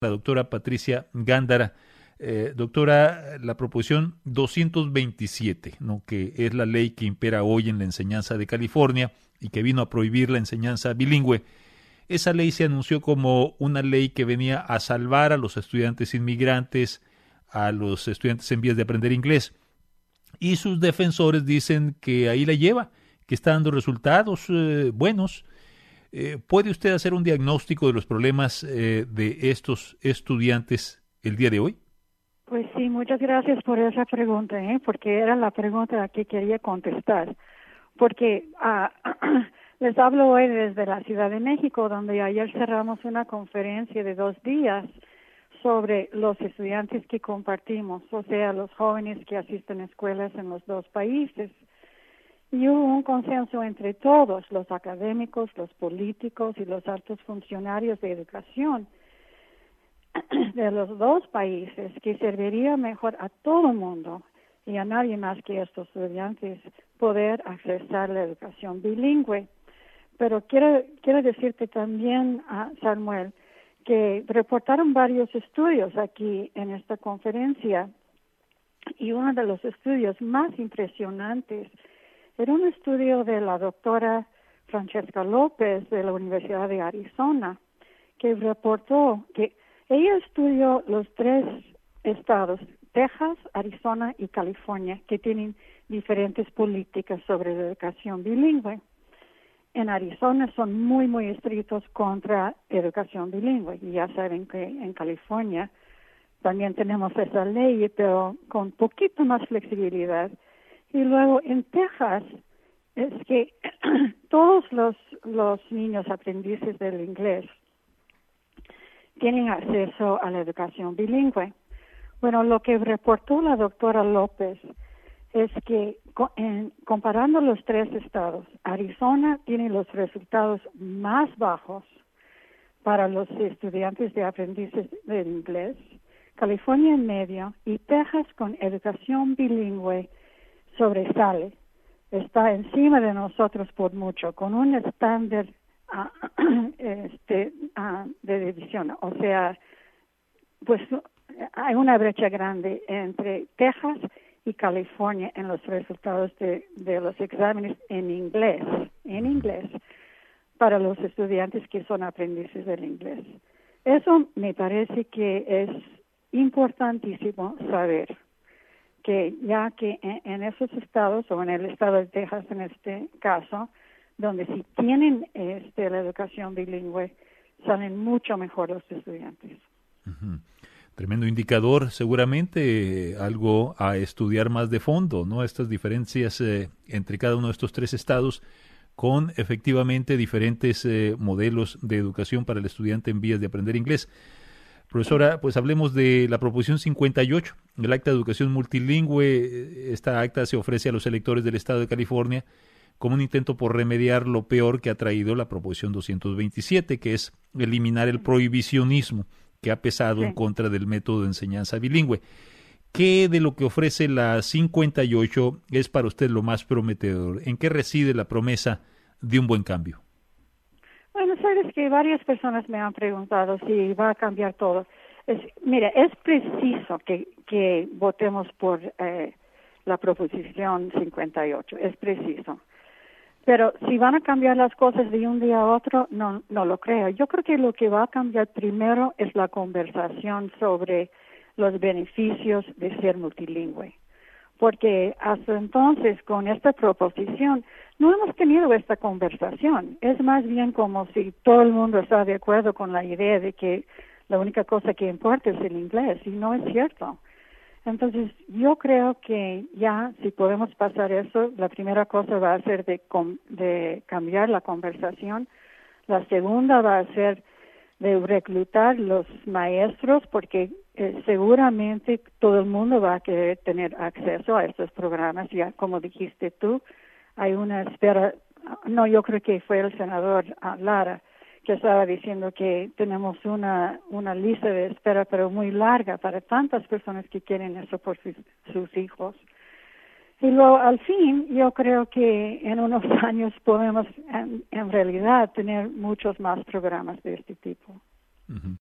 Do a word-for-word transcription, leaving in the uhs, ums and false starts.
la doctora Patricia Gándara. Eh, doctora, la proposición doscientos veintisiete, ¿no?, que es la ley que impera hoy en la enseñanza de California y que vino a prohibir la enseñanza bilingüe, esa ley se anunció como una ley que venía a salvar a los estudiantes inmigrantes, a los estudiantes en vías de aprender inglés. Y sus defensores dicen que ahí la lleva, que está dando resultados eh, buenos. Eh, ¿Puede usted hacer un diagnóstico de los problemas eh, de estos estudiantes el día de hoy? Pues sí, muchas gracias por esa pregunta, ¿eh? Porque era la pregunta que quería contestar. Porque uh, les hablo hoy desde la Ciudad de México, donde ayer cerramos una conferencia de dos días sobre los estudiantes que compartimos, o sea, los jóvenes que asisten a escuelas en los dos países. Y hubo un consenso entre todos, los académicos, los políticos y los altos funcionarios de educación de los dos países, que serviría mejor a todo el mundo y a nadie más que a estos estudiantes poder accesar la educación bilingüe. Pero quiero, quiero decirte también, uh, Samuel, que reportaron varios estudios aquí en esta conferencia, y uno de los estudios más impresionantes era un estudio de la doctora Francesca López de la Universidad de Arizona, que reportó que ella estudió los tres estados, Texas, Arizona y California, que tienen diferentes políticas sobre la educación bilingüe. En Arizona son muy, muy estrictos contra educación bilingüe. Y ya saben que en California también tenemos esa ley, pero con poquito más flexibilidad. Y luego en Texas es que todos los, los niños aprendices del inglés tienen acceso a la educación bilingüe. Bueno, lo que reportó la doctora López es que en, comparando los tres estados, Arizona tiene los resultados más bajos para los estudiantes de aprendices del inglés, California en medio y Texas con educación bilingüe sobresale. Está encima de nosotros por mucho, con un estándar uh, este, uh, de división. O sea, pues hay una brecha grande entre Texas y California en los resultados de, de los exámenes en inglés, en inglés, para los estudiantes que son aprendices del inglés. Eso me parece que es importantísimo saber, que ya que en, en esos estados, o en el estado de Texas en este caso, donde si tienen este, la educación bilingüe, salen mucho mejor los estudiantes. Uh-huh. Tremendo indicador, seguramente eh, algo a estudiar más de fondo, ¿no? Estas diferencias eh, entre cada uno de estos tres estados, con efectivamente diferentes eh, modelos de educación para el estudiante en vías de aprender inglés. Profesora, pues hablemos de la proposición cincuenta y ocho, el Acta de Educación Multilingüe. Esta acta se ofrece a los electores del estado de California como un intento por remediar lo peor que ha traído la proposición doscientos veintisiete, que es eliminar el prohibicionismo que ha pesado sí. en contra del método de enseñanza bilingüe. ¿Qué de lo que ofrece la cincuenta y ocho es para usted lo más prometedor? ¿En qué reside la promesa de un buen cambio? Bueno, sabes que varias personas me han preguntado si va a cambiar todo. Es, mira, es preciso que, que votemos por eh, la proposición cincuenta y ocho, es preciso. Pero si van a cambiar las cosas de un día a otro, no, no lo creo. Yo creo que lo que va a cambiar primero es la conversación sobre los beneficios de ser multilingüe. Porque hasta entonces, con esta proposición, no hemos tenido esta conversación. Es más bien como si todo el mundo está de acuerdo con la idea de que la única cosa que importa es el inglés, y no es cierto. Entonces, yo creo que ya, si podemos pasar eso, la primera cosa va a ser de, de cambiar la conversación. La segunda va a ser de reclutar los maestros, porque eh, seguramente todo el mundo va a querer tener acceso a estos programas. Ya, como dijiste tú, hay una espera. No, yo creo que fue el senador uh, Lara que estaba diciendo que tenemos una una lista de espera, pero muy larga, para tantas personas que quieren eso por sus, sus hijos. Y luego, al fin, yo creo que en unos años podemos, en, en realidad, tener muchos más programas de este tipo. Uh-huh.